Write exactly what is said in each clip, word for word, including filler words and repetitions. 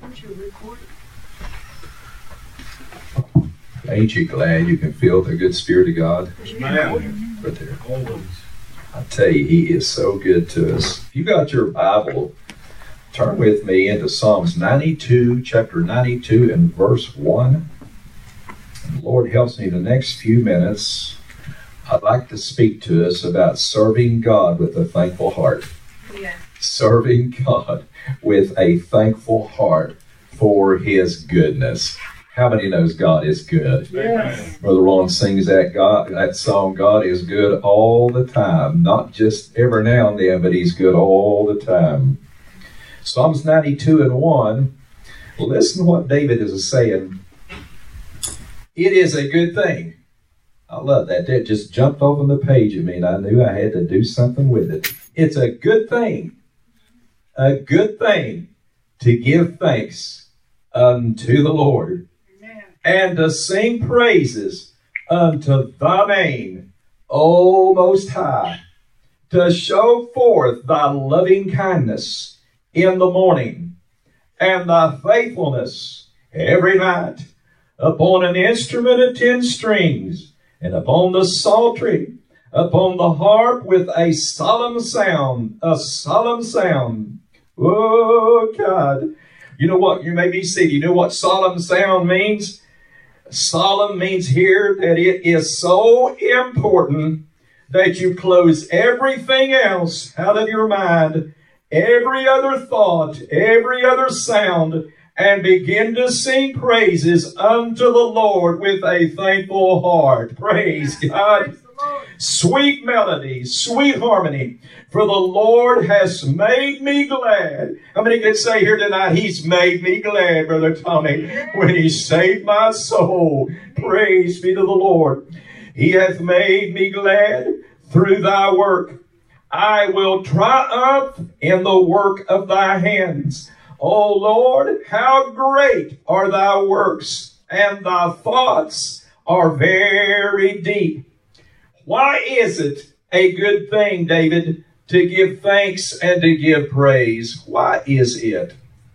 Ain't you glad you can feel the good Spirit of God? Amen. Right there. Always. I tell you, He is so good to us. If you got your Bible, turn with me into Psalms ninety-two, chapter ninety-two and verse one. And the Lord helps me the next few minutes. I'd like to speak to us about serving God with a thankful heart. Yeah. Serving God with a thankful heart for His goodness. How many knows God is good? Yes. Brother Ron sings that God that song, God is good all the time. Not just every now and then, but He's good all the time. Psalms ninety-two and one. Listen to what David is saying. It is a good thing. I love that. That just jumped off on the page at me, and I knew I had to do something with it. It's a good thing. A good thing to give thanks unto the Lord. And to sing praises unto thy name, O Most High, to show forth thy loving kindness in the morning, and thy faithfulness every night, upon an instrument of ten strings, and upon the psaltery, upon the harp with a solemn sound, a solemn sound. Oh, God. You know what? You may be seated. You know what solemn sound means? Solemn means here that it is so important that you close everything else out of your mind, every other thought, every other sound, and begin to sing praises unto the Lord with a thankful heart. Praise God. Sweet melody, sweet harmony. For the Lord has made me glad. How many can say here tonight, He's made me glad, Brother Tommy, when He saved my soul. Praise be to the Lord. He hath made me glad through thy work. I will triumph in the work of thy hands. O Lord, how great are thy works, and thy thoughts are very deep. Why is it a good thing, David, to give thanks and to give praise? Why is it?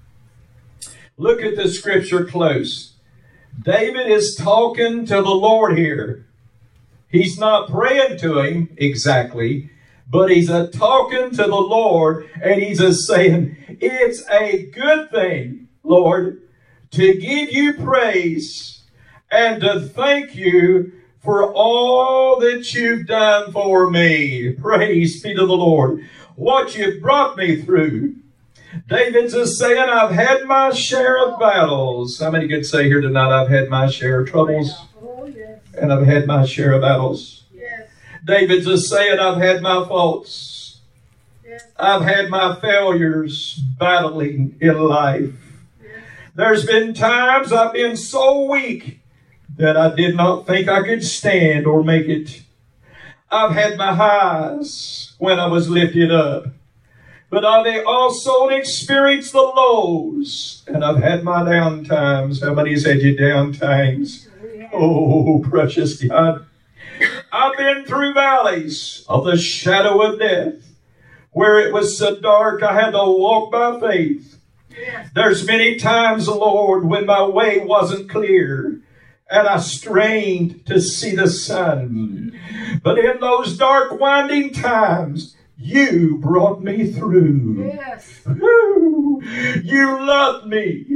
Look at the scripture close. David is talking to the Lord here. He's not praying to Him exactly, but he's a talking to the Lord, and he's a saying, it's a good thing, Lord, to give you praise and to thank you for all that you've done for me. Praise be to the Lord. What you've brought me through. David's just saying, I've had my share of battles. How many could say here tonight, I've had my share of troubles? Oh, yes. And I've had my share of battles. Yes. David's just saying, I've had my faults. Yes. I've had my failures battling in life. Yes. There's been times I've been so weak that I did not think I could stand or make it. I've had my highs when I was lifted up, but I've also experienced the lows, and I've had my down times. How many's had your down times? Oh, precious God. I've been through valleys of the shadow of death, where it was so dark I had to walk by faith. There's many times, Lord, when my way wasn't clear, and I strained to see the sun. But in those dark, winding times, you brought me through. Yes. Woo. You loved me.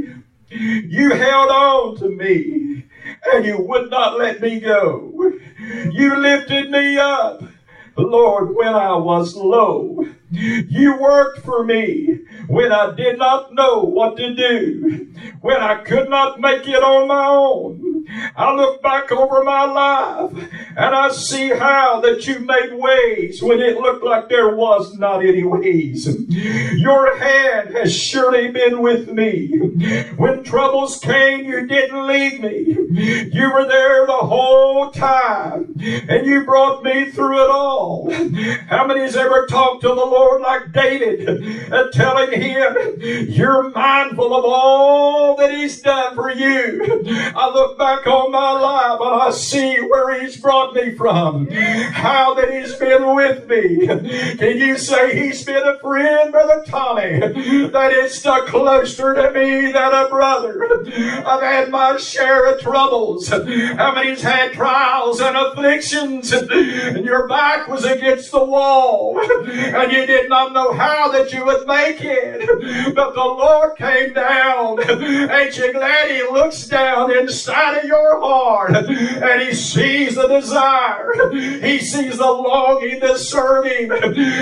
You held on to me, and you would not let me go. You lifted me up, Lord, when I was low. You worked for me when I did not know what to do, when I could not make it on my own. I look back over my life and I see how that you made ways when it looked like there was not any ways. Your hand has surely been with me. When troubles came, you didn't leave me. You were there the whole time, and you brought me through it all. How many has ever talked to the Lord like David, uh, telling him, you're mindful of all that He's done for you? I look back back on my life and I see where He's brought me from, how that He's been with me. Can you say He's been a friend, Brother Tommy, that is stuck closer to me than a brother? I've had my share of troubles. How many's had trials and afflictions, and your back was against the wall, and you did not know how that you would make it, but the Lord came down. Ain't you glad He looks down inside of your heart, and He sees the desire, He sees the longing to serve Him.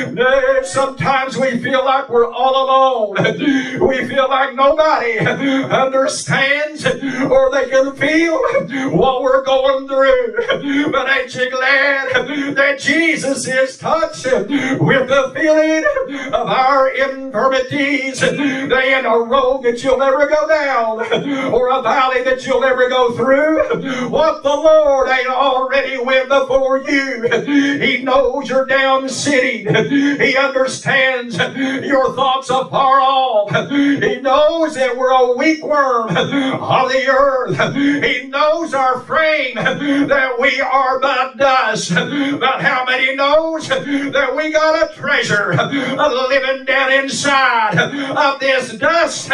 Sometimes we feel like we're all alone. We feel like nobody understands or they can feel what we're going through. But ain't you glad that Jesus is touched with the feeling of our infirmities? They ain't a road that you'll ever go down or a valley that you'll ever go through. What the Lord ain't already went before you. He knows you're down sitting. He understands your thoughts afar off. He knows that we're a weak worm of the earth. He knows our frame, that we are but dust. But how many knows that we got a treasure living down inside of this dust?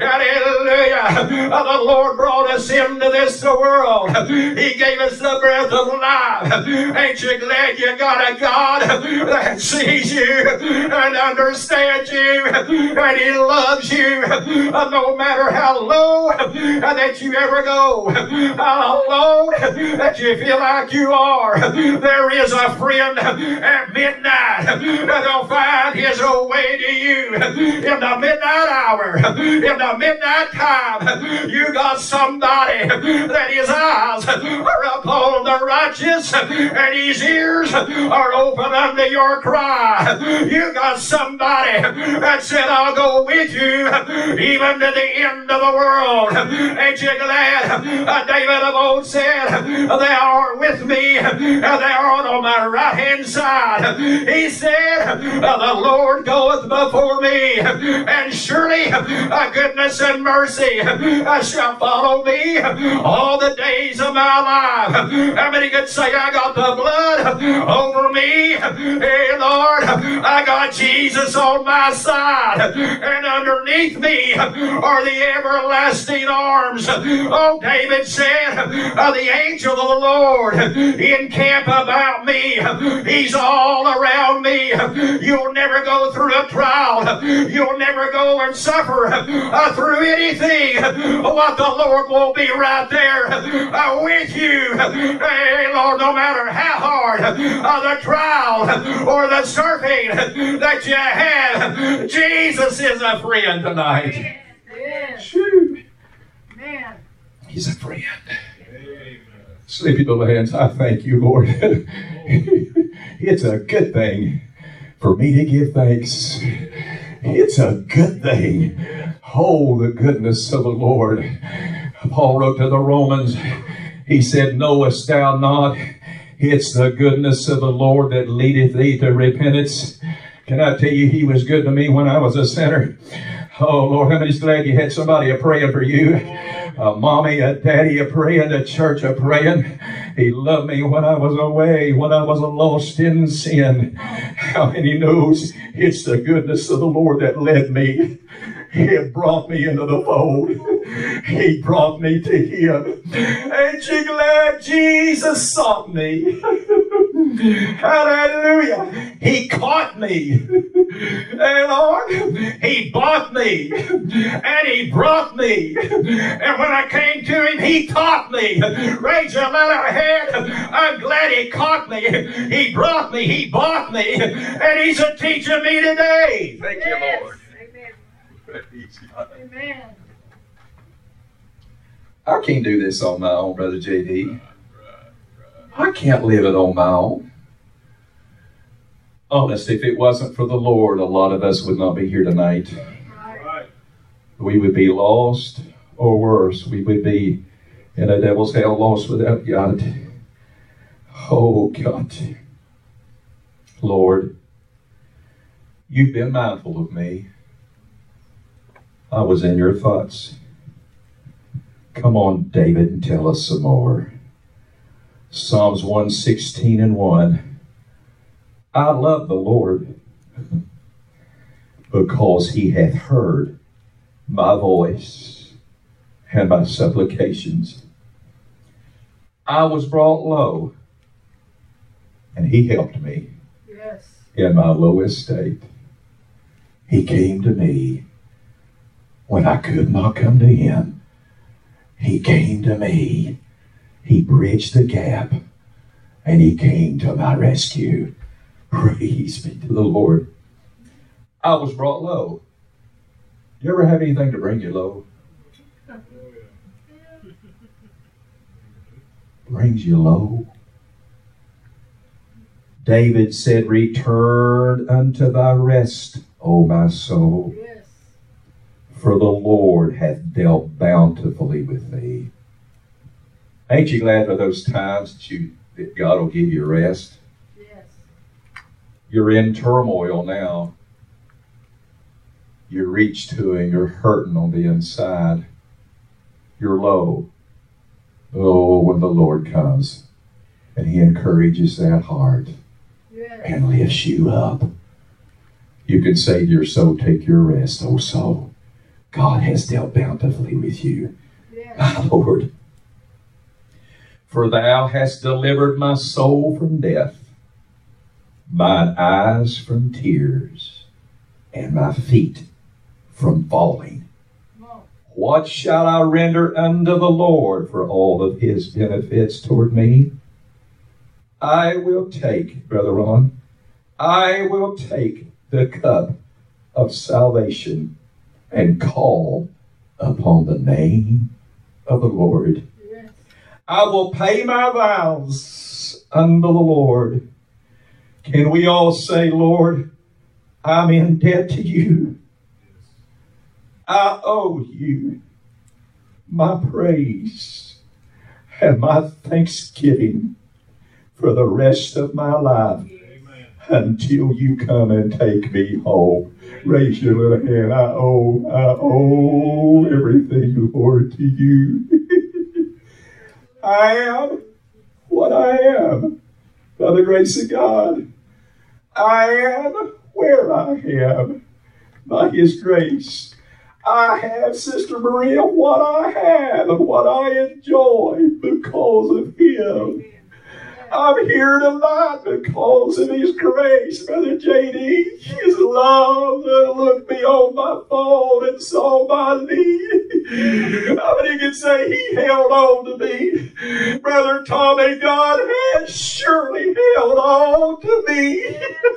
Hallelujah. The Lord brought us into this world. He gave us the breath of life. Ain't you glad you got a God that sees you and understands you, and He loves you no matter how low that you ever go, how low that you feel like you are? There is a friend at midnight that'll find his way to you in the midnight hour, in the midnight time. You got somebody that his eyes are upon the righteous and his ears are open unto your cry. You got somebody that said, I'll go with you even to the end of the world. Ain't you glad? Uh, David of old said, they are with me, uh, they are on my right hand side. He said, uh, the Lord goeth before me, and surely uh, goodness and mercy uh, shall follow me all the days of my life. How many could say, I got the blood over me? Hey Lord, I got Jesus on my side, and underneath me are the everlasting arms. Oh, David said, uh, the angel of the Lord encamp about me. He's all around me. You'll never go through a trial. You'll never go and suffer uh, through anything. What the Lord will be right there uh, with you. Hey, Lord, no matter how hard uh, the trial or the surfing that you have, Jesus is a friend tonight. Shoo. Man. He's a friend. Sleepy little hands, I thank you, Lord. It's a good thing for me to give thanks. It's a good thing. Oh, the goodness of the Lord. Paul wrote to the Romans, he said, knowest thou not, it's the goodness of the Lord that leadeth thee to repentance. Can I tell you, He was good to me when I was a sinner? Oh, Lord, I'm just glad you had somebody a praying for you. A mommy, a daddy, a praying, a church a praying. He loved me when I was away, when I was lost in sin. How many knows it's the goodness of the Lord that led me? He brought me into the fold. He brought me to Him. Ain't you glad Jesus sought me? Hallelujah. He caught me. Hey, Lord, He bought me. And He brought me. And when I came to Him, He taught me. Raise your little hand. I'm glad He caught me. He brought me. He bought me. And He's a teaching me today. Thank yes. you, Lord. Amen. I can't do this on my own, Brother J D. I can't live it on my own. Honest, if it wasn't for the Lord, a lot of us would not be here tonight. Right. We would be lost, or worse, we would be in a devil's hell, lost without God. Oh, God. Lord, You've been mindful of me. I was in Your thoughts. Come on, David, and tell us some more. Psalms one sixteen and one. I love the Lord because he hath heard my voice and my supplications. I was brought low, and he helped me. Yes. In my low estate. He came to me when I could not come to him. He came to me. He bridged the gap, and he came to my rescue. Praise be to the Lord. I was brought low. You ever have anything to bring you low? Brings you low. David said, return unto thy rest, O my soul. Yes. For the Lord hath dealt bountifully with thee. Ain't you glad for those times that you that God will give you rest? Yes. You're in turmoil now. You reach to and you're hurting on the inside. You're low. Oh, when the Lord comes and he encourages that heart. Yes. And lifts you up. You can say to your soul, take your rest, O soul. God has dealt bountifully with you. Yes. My Lord. For thou hast delivered my soul from death, mine eyes from tears, and my feet from falling. What shall I render unto the Lord for all of his benefits toward me? I will take, Brother Ron, I will take the cup of salvation and call upon the name of the Lord. Yes. I will pay my vows unto the Lord. Can we all say, Lord, I'm in debt to you. I owe you my praise and my thanksgiving for the rest of my life. Amen. Until you come and take me home. Raise your little hand. I owe, I owe everything, Lord, to you. I am what I am by the grace of God. I am where I am by his grace. I have, Sister Maria, what I have and what I enjoy because of him. I'm here tonight because of his grace, Brother J D. His love that looked beyond my fault and saw my need. How many can say he held on to me? Brother Tommy, God has surely held on to me.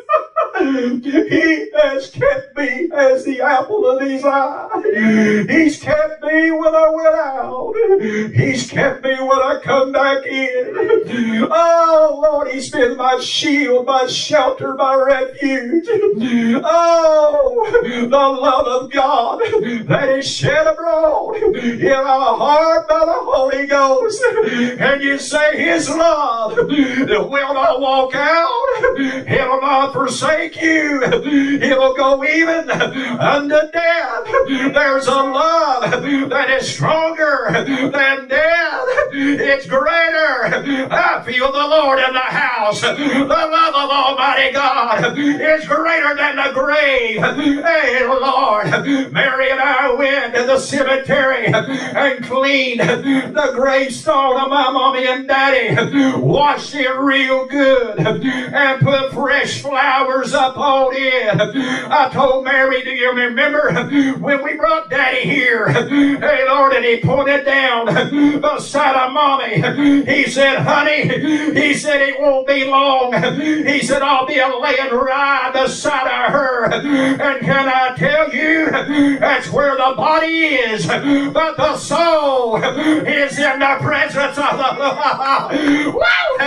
He has kept me as the apple of his eye. He's kept me when I went out. He's kept me when I come back in. Oh, Lord, he's been my shield, my shelter, my refuge. Oh, the love of God that is shed abroad in our heart by the Holy Ghost. And you say his love will not walk out. It'll not forsake you. It'll go even unto death. There's a love that is stronger than death. It's greater. I feel the Lord in the house. The love of Almighty God is greater than the grave. Hey, Lord, Mary and I went to the cemetery and cleaned the gravestone of my mommy and daddy, washed it real good, and put fresh flowers up on it. I told Mary, do you remember when we brought Daddy here? Hey, Lord, and he pointed down beside of Mommy. He said, honey, he said, it won't be long. He said, I'll be laying right beside of her. And can I tell you, that's where the body is, but the soul is in the presence of the Lord.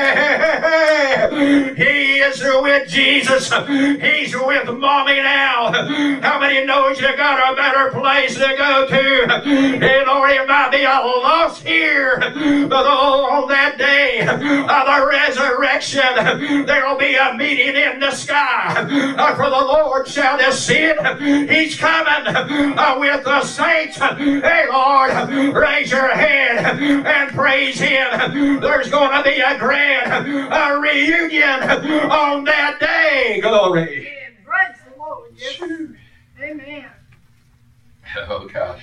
He is with Jesus. He's with Mommy now. How many knows you got a better place to go to? And Lord, it might be a loss here, But oh, on that day of the resurrection, there will be a meeting in the sky. Uh, for the Lord shall descend. He's coming uh, with the saints. Hey, Lord, raise your hand and praise Him. There's going to be a grand uh, reunion on that day. Glory. Praise the Lord. Yes. Amen. Oh, God.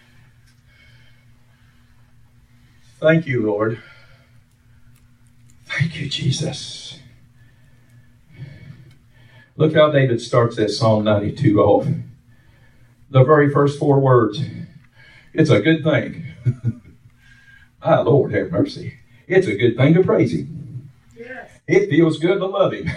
Thank you, Lord. Thank you, Jesus. Look how David starts that Psalm ninety-two off. The very first four words. It's a good thing. Ah, Lord, have mercy. It's a good thing to praise Him. Yes. It feels good to love Him.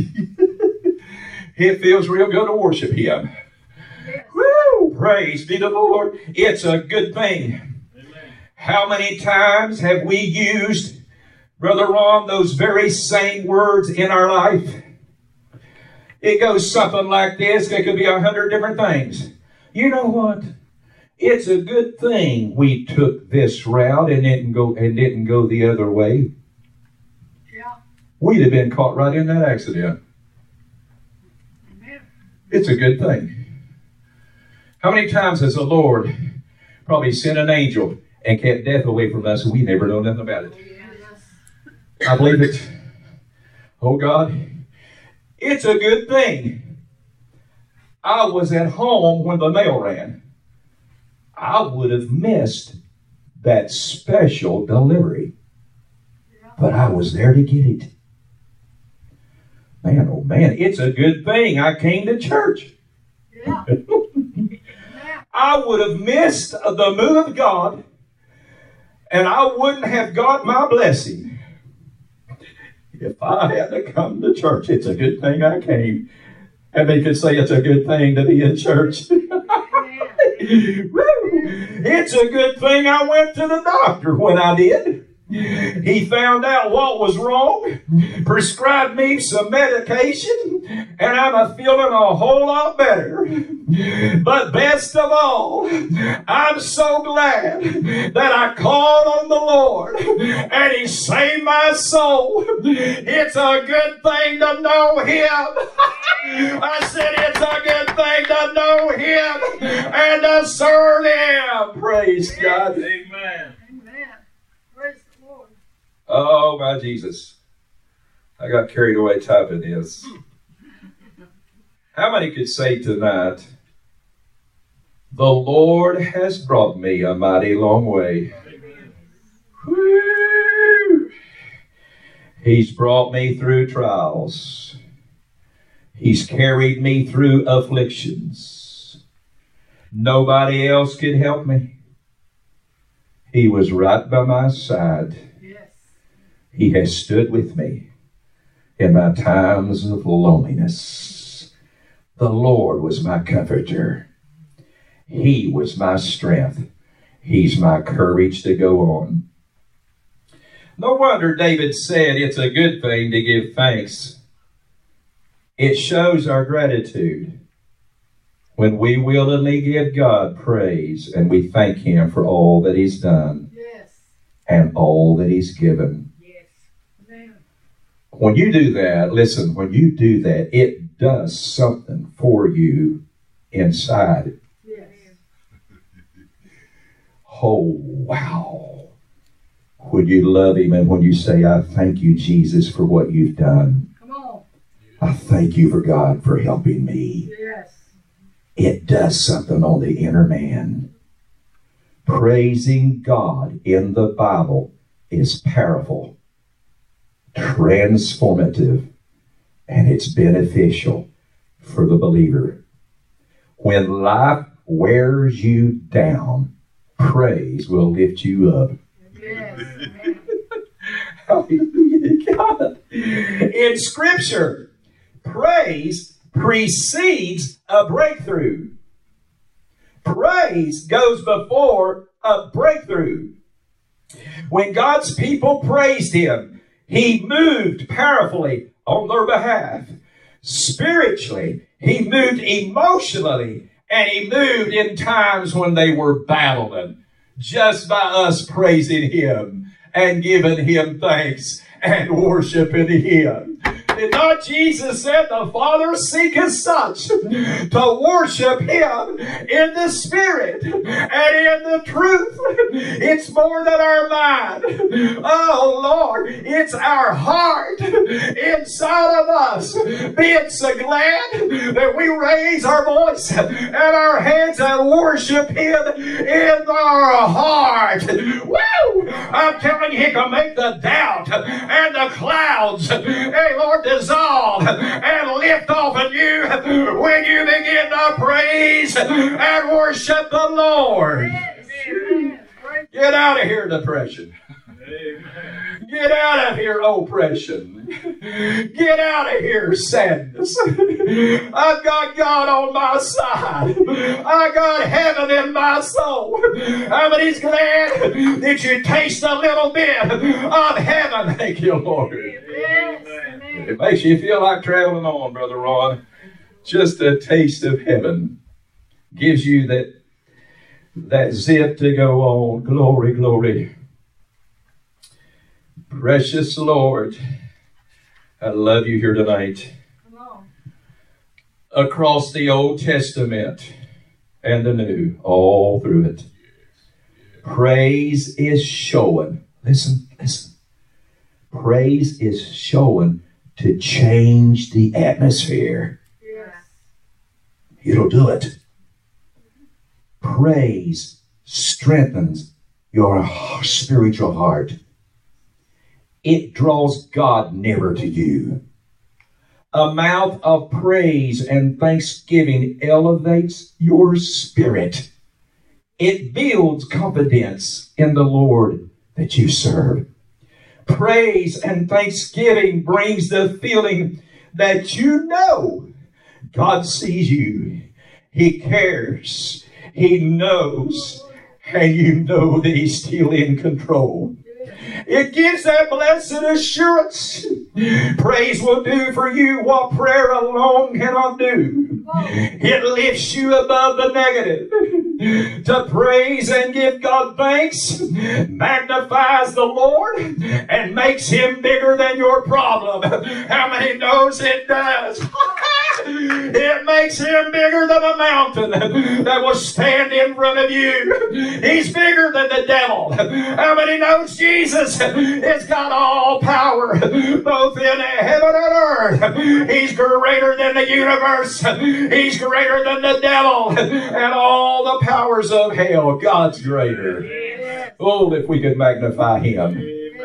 It feels real good to worship Him. Yes. Woo! Praise be to the Lord. It's a good thing. Amen. How many times have we used, Brother Ron, those very same words in our life? It goes something like this. It could be a hundred different things. You know what? It's a good thing we took this route and didn't go and didn't go the other way. Yeah. We'd have been caught right in that accident. Amen. It's a good thing. How many times has the Lord probably sent an angel and kept death away from us and we never know nothing about it? Yes. I believe it. Oh God, it's a good thing. I was at home when the mail ran. I would have missed that special delivery. But I was there to get it. Man, oh man, it's a good thing I came to church. Yeah. I would have missed the move of God, and I wouldn't have got my blessing if I had to come to church. It's a good thing I came. And they could say it's a good thing to be in church. It's a good thing I went to the doctor when I did. He found out what was wrong, prescribed me some medication, and I'm feeling a whole lot better. But best of all, I'm so glad that I called on the Lord and He saved my soul. It's a good thing to know Him. I said it's a good thing to know Him and to serve Him. Praise God. Amen. Oh, my Jesus. I got carried away typing this. How many could say tonight, the Lord has brought me a mighty long way. Woo! He's brought me through trials. He's carried me through afflictions. Nobody else could help me. He was right by my side. He has stood with me in my times of loneliness. The Lord was my comforter. He was my strength. He's my courage to go on. No wonder David said it's a good thing to give thanks. It shows our gratitude when we willingly give God praise and we thank Him for all that He's done. Yes. And all that He's given. When you do that, listen, when you do that, it does something for you inside. Yes. Oh, wow. When you love Him and when you say, I thank you, Jesus, for what you've done. Come on. I thank you for God for helping me. Yes. It does something on the inner man. Praising God in the Bible is powerful, transformative, and it's beneficial for the believer. When life wears you down, praise will lift you up. Yes. Hallelujah, God. In Scripture, praise precedes a breakthrough. Praise goes before a breakthrough. When God's people praised Him, He moved powerfully on their behalf. Spiritually, He moved emotionally, and He moved in times when they were battling. Just by us praising Him, and giving Him thanks and worshiping Him. Did not Jesus said the Father seeketh such to worship Him in the Spirit and in the truth? It's more than our mind. Oh Lord, it's our heart inside of us being so glad that we raise our voice and our hands and worship Him in our heart. Woo! I'm telling you, He can make the doubt and the clouds, hey Lord, dissolve and lift off of you when you begin to praise and worship the Lord. Get out of here, depression. Get out of here, oppression. Get out of here, sadness. I've got God on my side. I got heaven in my soul. How many's glad that you taste a little bit of heaven? Thank you, Lord. It makes you feel like traveling on, Brother Ron. Just a taste of heaven gives you that, that zip to go on. Glory, glory. Precious Lord, I love you here tonight. Come on. Across the Old Testament and the New, all through it, praise is showing. Listen, listen. Praise is showing to change the atmosphere. Yes. It'll do it. Praise strengthens your spiritual heart. It draws God nearer to you. A mouth of praise and thanksgiving elevates your spirit. It builds confidence in the Lord that you serve. Praise and thanksgiving brings the feeling that you know God sees you. He cares. He knows. And you know that He's still in control. It gives that blessed assurance. Praise will do for you what prayer alone cannot do. It lifts you above the negative. To praise and give God thanks magnifies the Lord and makes Him bigger than your problem. How many knows it does? It makes Him bigger than a mountain that will stand in front of you. He's bigger than the devil. How many knows Jesus has got all power both in heaven and earth? He's greater than the universe. He's greater than the devil and all the powers of hell. God's greater. Oh, if we could magnify Him.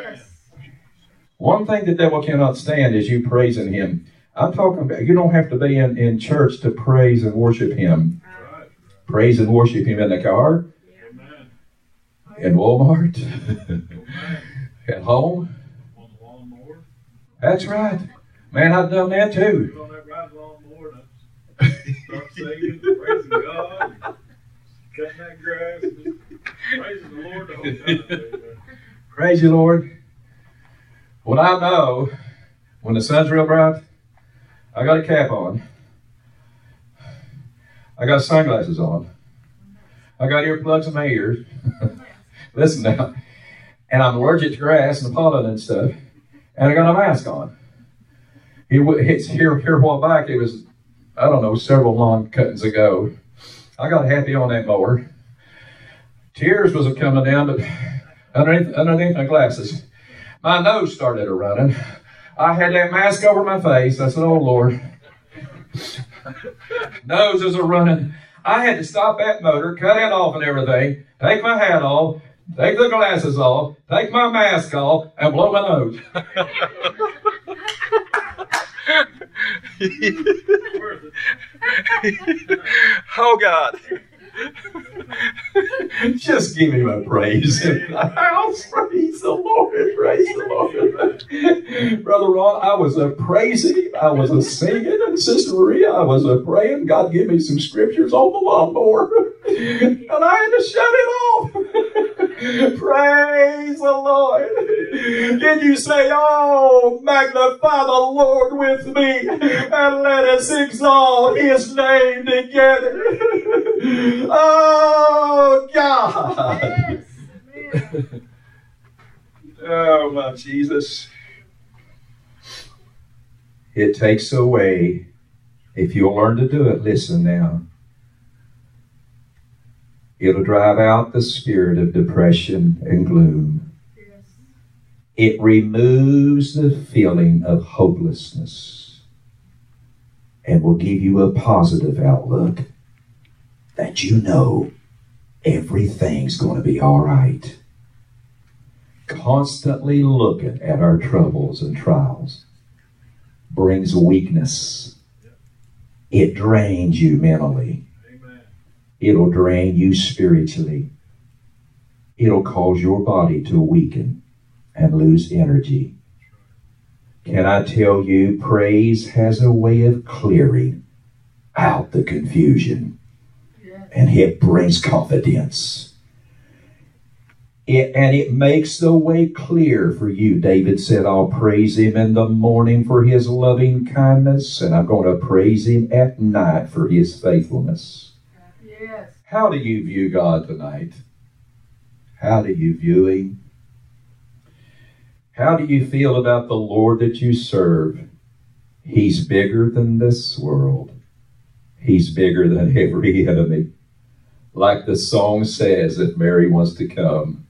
One thing the devil cannot stand is you praising Him. I'm talking about, you don't have to be in, in church to praise and worship Him. Right. Praise and worship Him in the car, Amen. In Walmart, at home. On the lawnmower. That's right. Man, I've done that too. On that ride lawnmower, start singing, praising God, cutting that grass, praising the Lord the whole time. Praise you, Lord. When I know, when the sun's real bright, I got a cap on. I got sunglasses on. I got earplugs in my ears. Listen now. And I'm allergic to grass and pollen and stuff. And I got a mask on. It, it's here, here a while back, it was, I don't know, several lawn cuttings ago. I got happy on that mower. Tears was coming down, but underneath, underneath my glasses, my nose started a running. I had that mask over my face. I said, oh, Lord. Noses are running. I had to stop that motor, cut it off and everything, take my hat off, take the glasses off, take my mask off, and blow my nose. Oh, God. Just give Him a praise in the house. Praise the Lord. Praise the Lord. Brother Ron, I was a praising. I was a singing. And Sister Maria, I was a praying. God give me some scriptures on the lawnmower. And I had to shut it off. Praise the Lord. Can you say, oh, magnify the Lord with me and let us exalt His name together. Oh, God. Oh, my Jesus. It takes away, if you'll learn to do it, listen now. It'll drive out the spirit of depression and gloom. Yes. It removes the feeling of hopelessness and will give you a positive outlook that you know everything's going to be all right. Constantly looking at our troubles and trials brings weakness. It drains you mentally. It'll drain you spiritually. It'll cause your body to weaken and lose energy. Can I tell you, praise has a way of clearing out the confusion. Yes. And it brings confidence. It, and it makes the way clear for you. David said, I'll praise him in the morning for his loving kindness, and I'm going to praise him at night for his faithfulness. Yes. How do you view God tonight? How do you view him? How do you feel about the Lord that you serve? He's bigger than this world. He's bigger than every enemy. Like the song says, if Mary wants to come.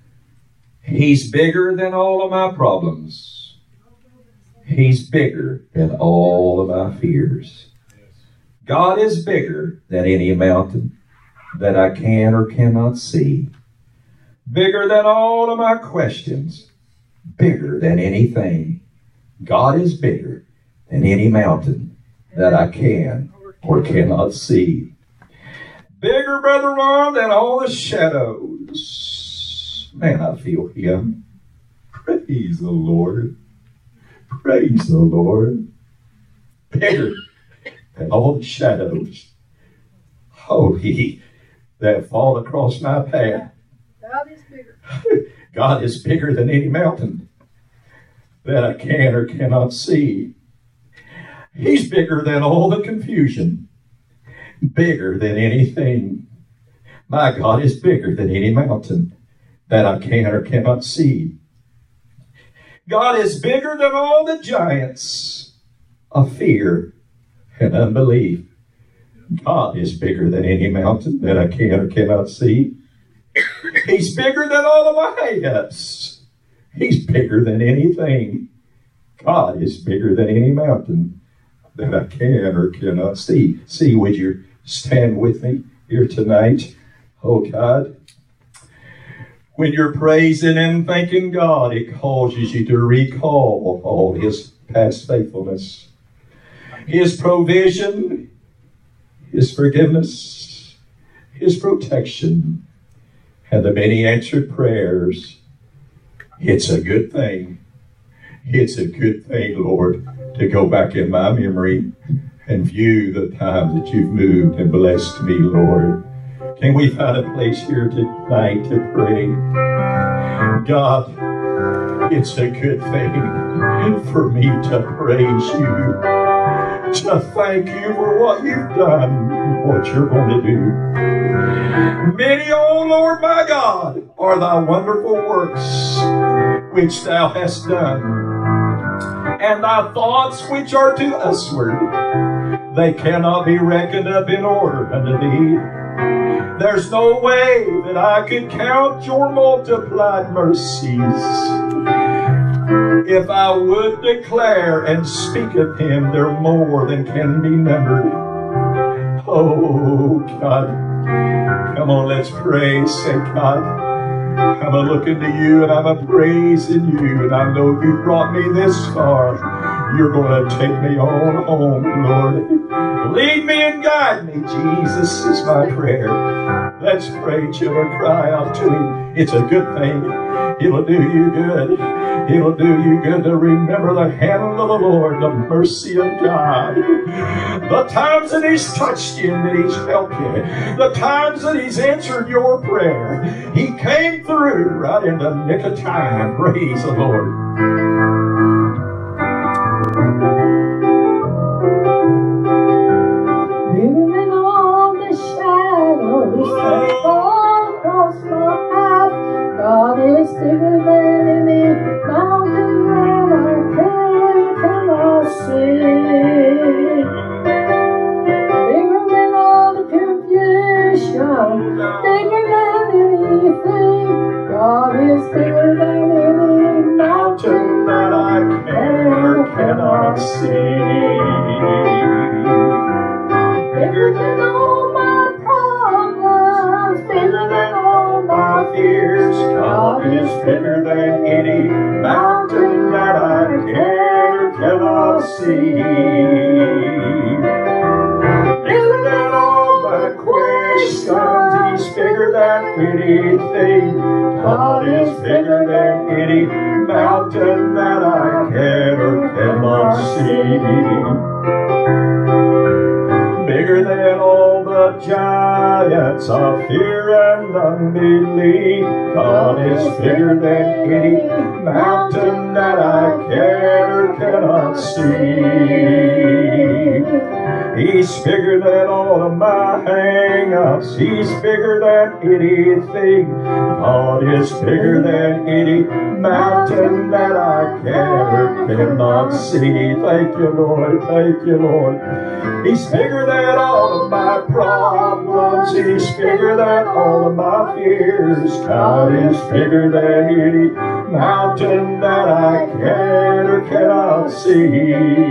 He's bigger than all of my problems. He's bigger than all of my fears. God is bigger than any mountain that I can or cannot see. Bigger than all of my questions. Bigger than anything. God is bigger than any mountain that I can or cannot see. Bigger, Brother Ron, than all the shadows. Man, I feel him. Praise the Lord. Praise the Lord. Bigger and all the shadows, holy, that fall across my path. God is bigger. God is bigger than any mountain that I can or cannot see. He's bigger than all the confusion, bigger than anything. My God is bigger than any mountain that I can or cannot see. God is bigger than all the giants of fear and unbelief. God is bigger than any mountain that I can or cannot see. He's bigger than all of my hang-ups. He's bigger than anything. God is bigger than any mountain that I can or cannot see. See, would you stand with me here tonight? Oh God. When you're praising and thanking God, it causes you to recall all his past faithfulness. His provision, his forgiveness, his protection, and the many answered prayers. It's a good thing. It's a good thing, Lord, to go back in my memory and view the times that you've moved and blessed me, Lord. Can we find a place here tonight to pray? God, it's a good thing for me to praise you, to thank you for what you've done, what you're going to do. Many, O Lord my God, are thy wonderful works which thou hast done, and thy thoughts which are to usward, they cannot be reckoned up in order unto thee. There's no way that I could count your multiplied mercies. If I would declare and speak of him, they're more than can be numbered. Oh, God. Come on, let's pray. Say, God, I'm a looking to you and I'm a praising you, and I know you brought me this far. You're going to take me on home, Lord. Lead me and guide me, Jesus, is my prayer. Let's pray, children, cry out to him. It's a good thing. It'll do you good. It'll do you good to remember the hand of the Lord, the mercy of God. The times that he's touched you and that he's helped you. The times that he's answered your prayer. He came through right in the nick of time. Praise the Lord. Even in all the shadows that fall across my path, God is bigger than any God is bigger than any mountain that I can or cannot see. Bigger than all my questions, He's bigger than anything. God is bigger than any mountain that I can or cannot see. Bigger than all the giants of fear and unbelief. God is bigger than any mountain that I can or cannot see. He's bigger than all of my hang-ups. He's bigger than anything. God is bigger than any mountain that I can or cannot see. Thank you, Lord. Thank you, Lord. He's bigger than all of my problems. He's bigger than all of my fears. God is bigger than any mountain that I can or cannot see.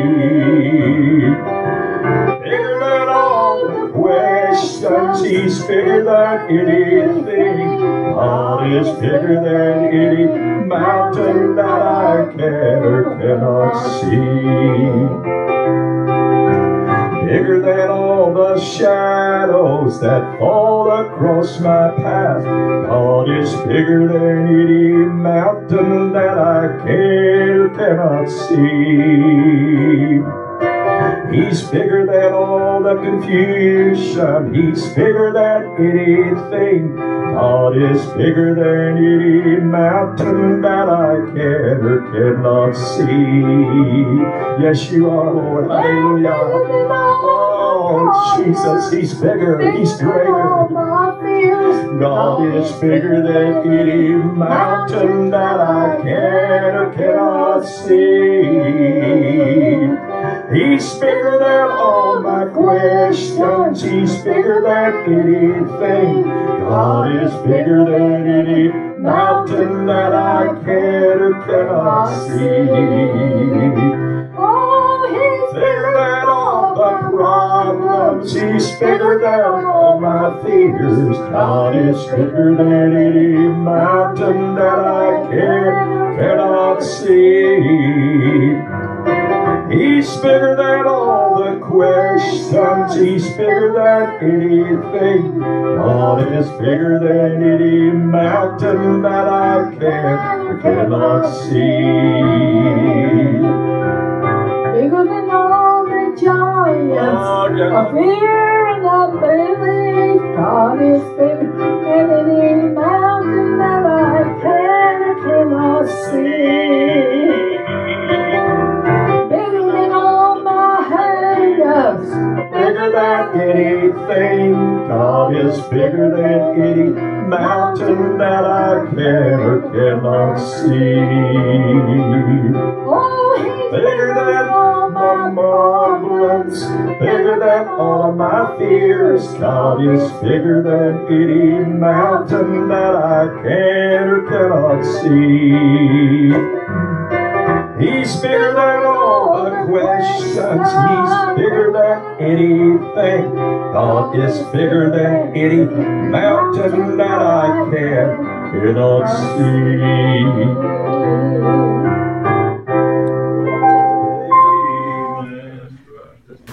Bigger than all the questions, He's bigger than anything. God is bigger than any mountain that I can or cannot see. Bigger than all the shadows that fall across my path. God is bigger than any mountain that I can or cannot see. He's bigger than all the confusion. He's bigger than anything. God is bigger than any mountain that I can or cannot see. Yes, you are, Lord. Hallelujah. Oh, Jesus, He's bigger. He's greater. God is bigger than any mountain that I can or cannot see. He's bigger than all my questions. He's bigger than anything. God is bigger than any mountain that I can or cannot see. Oh, He's bigger than all the problems. He's bigger than all my fears. God is bigger than any mountain that I can or cannot see. He's bigger than all the questions. He's bigger than anything. God is bigger than any mountain that I can or cannot see. Bigger than all the giants Oh, yeah. of fear and unbelief. God is bigger than any mountain that I can or cannot see. Bigger than anything. God is bigger than any mountain that I can or cannot see. Oh, He's Bigger than all my problems, bigger than all of my fears. God is bigger than any mountain that I can or cannot see. He's bigger than all the questions. He's bigger than anything. God is bigger than any mountain that I can cannot see.